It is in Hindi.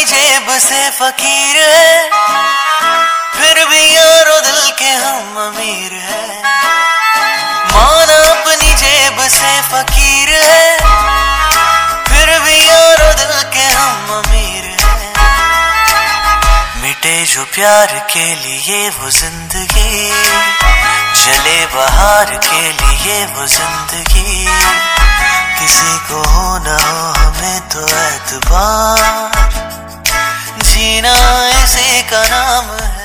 जेब से फकीर है, फिर भी यारो दिल के हम अमीर है। माना अपनी जेब से फकीर है, फिर भी यारो दिल के हम अमीर है। मिटे जो प्यार के लिए वो जिंदगी, चले बहार के लिए वो जिंदगी। किसी को हो ना हो हमें तो एतबार, जीना इसी का नाम है।